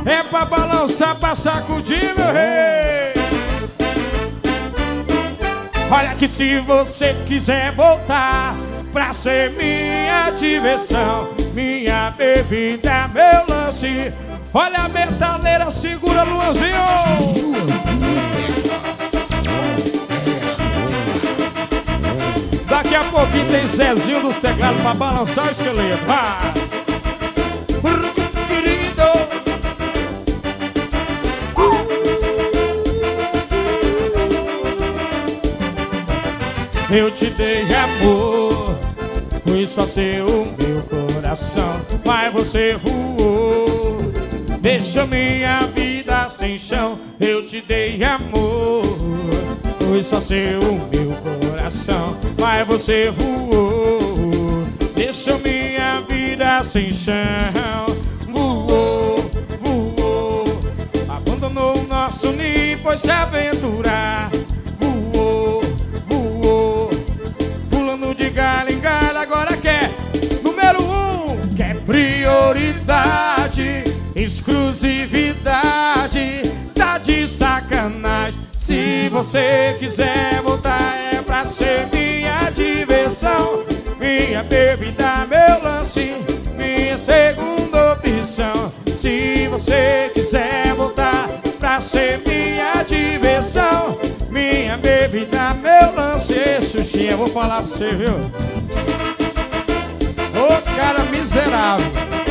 É pra balançar, pra sacudir, meu rei. Olha que se você quiser voltar pra ser minha diversão, minha bebida, meu lance. Olha a metaleira, segura, Luanzinho. Daqui a pouquinho tem Zezinho dos teclados pra balançar o esqueleto. Eu te dei amor, fui só seu meu coração, mas você voou, deixou minha vida sem chão. Eu te dei amor, fui só seu meu coração, mas você voou, deixou minha vida sem chão. Voou, voou, abandonou o nosso ninho, foi se aventurar. De galho em galho, agora quer número 1, quer prioridade, exclusividade, tá de sacanagem. Se você quiser voltar é pra ser minha diversão, minha bebida, meu lance, minha segunda opção. Se você quiser voltar pra ser minha diversão, minha bebida, meu lance. Xuxinha, vou falar pra você, viu? Ô cara miserável.